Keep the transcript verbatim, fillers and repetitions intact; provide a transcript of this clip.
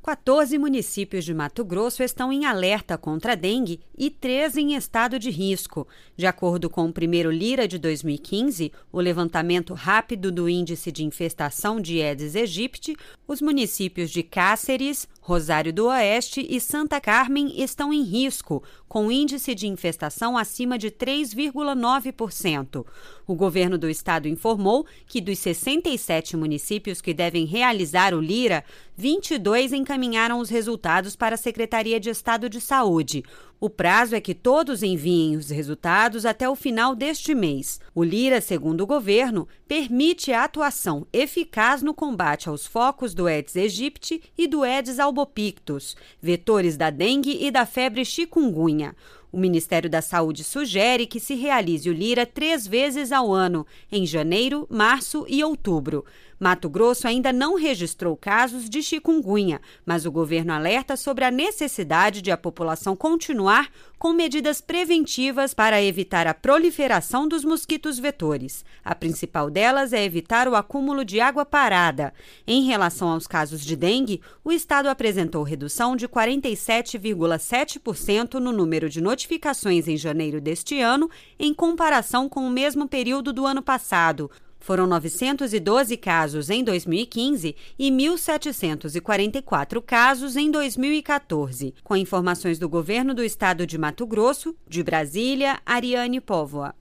quatorze municípios de Mato Grosso estão em alerta contra a dengue e três em estado de risco. De acordo com o primeiro Lira de dois mil e quinze, o levantamento rápido do índice de infestação de Aedes aegypti, os municípios de Cáceres, Rosário do Oeste e Santa Carmen estão em risco, com índice de infestação acima de três vírgula nove por cento. O governo do estado informou que dos sessenta e sete municípios que devem realizar o Lira, vinte e dois encaminharam os resultados para a Secretaria de Estado de Saúde. O prazo é que todos enviem os resultados até o final deste mês. O Lira, segundo o governo, permite a atuação eficaz no combate aos focos do Aedes aegypti e do Aedes albopictus, vetores da dengue e da febre chikungunya. O Ministério da Saúde sugere que se realize o Lira três vezes ao ano, em janeiro, março e outubro. Mato Grosso ainda não registrou casos de chikungunya, mas o governo alerta sobre a necessidade de a população continuar com medidas preventivas para evitar a proliferação dos mosquitos vetores. A principal delas é evitar o acúmulo de água parada. Em relação aos casos de dengue, o estado apresentou redução de quarenta e sete vírgula sete por cento no número de notificações em janeiro deste ano, em comparação com o mesmo período do ano passado. Foram novecentos e doze casos em dois mil e quinze e mil setecentos e quarenta e quatro casos em dois mil e quatorze. Com informações do governo do estado de Mato Grosso, de Brasília, Ariane Póvoa.